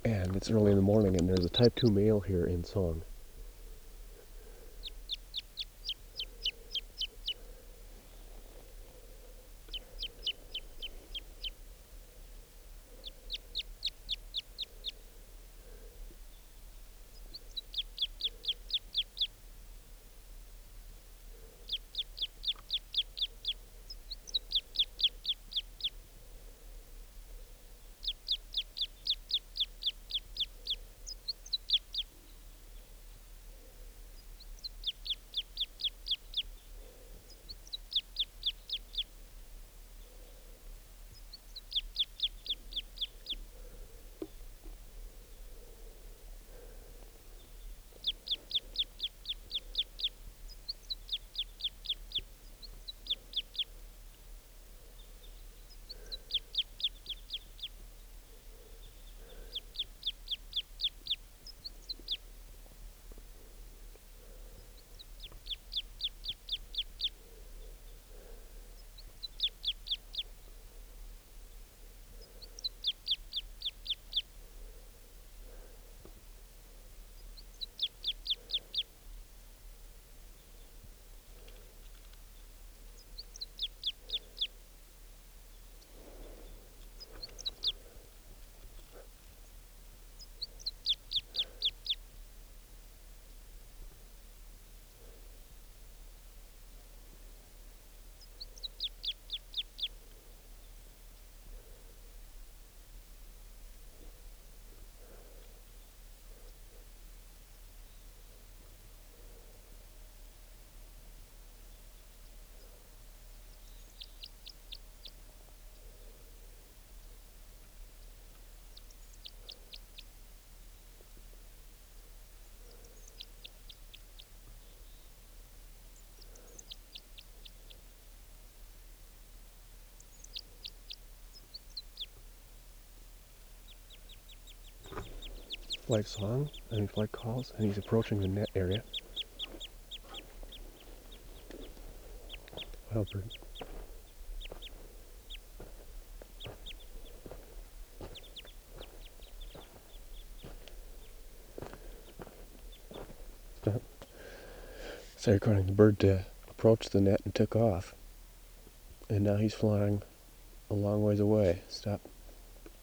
And it's early in the morning, and there's a type 2 male here in song. Flight song, and flight calls, and he's approaching the net area. Wild bird. Stop. So recording the bird approached the net and took off. And now he's flying a long ways away. Stop.